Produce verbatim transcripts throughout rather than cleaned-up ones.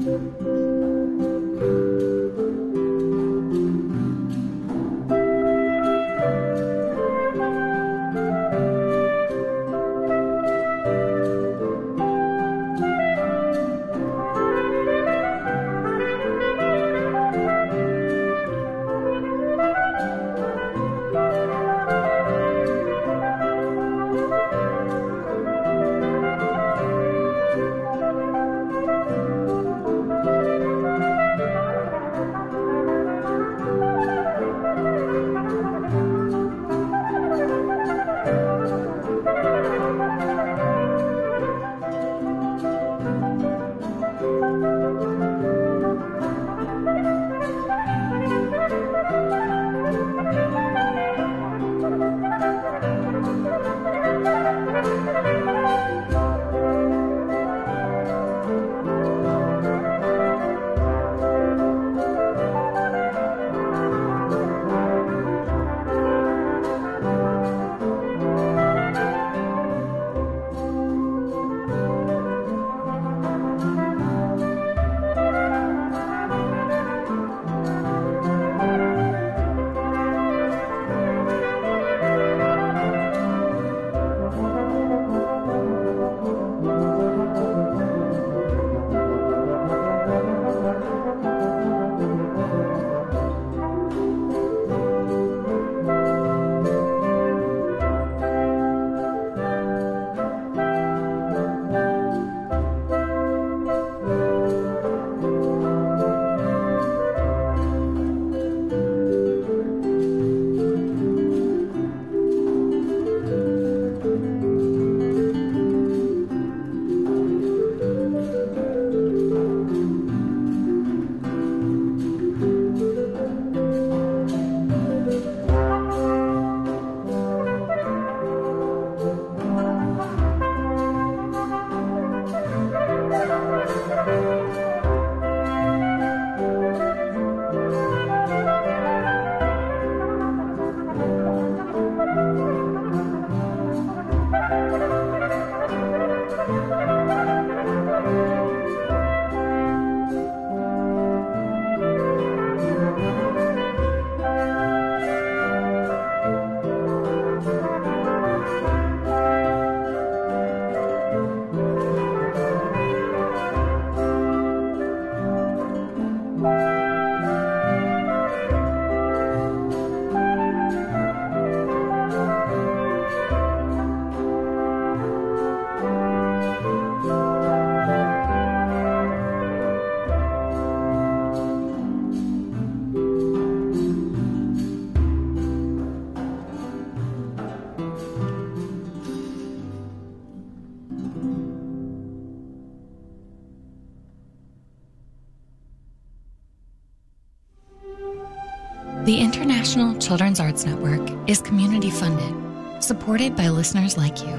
The International Children's Arts Network is community funded, supported by listeners like you.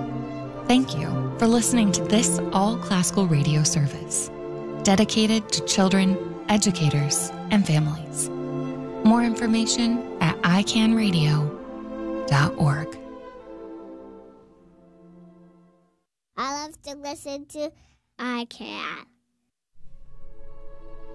Thank you for listening to this all-classical radio service, dedicated to children, educators, and families. More information at i can radio dot org. I love to listen to I Can.